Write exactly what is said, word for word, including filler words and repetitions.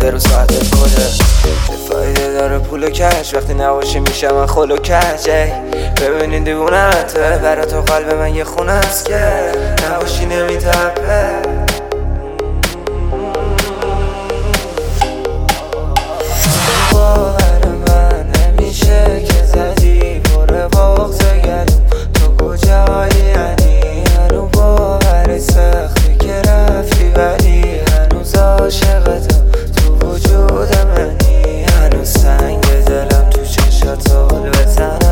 دقیقه رو ساعت کده. چه فایده داره پول و کش وقتی نباشی میشه من خل و کج. ببینین دیوونه توه برا تو قلب من یه خونه است که نباشی نمیتپه. باور من نمیشه که زدی بره بغض گلوم تو کجایی یعنی هنو باور سختی که رفتی ولی هنوز عاشقتم تو وجود منی. هنوز سنگ دلم تو چشات حال بزنم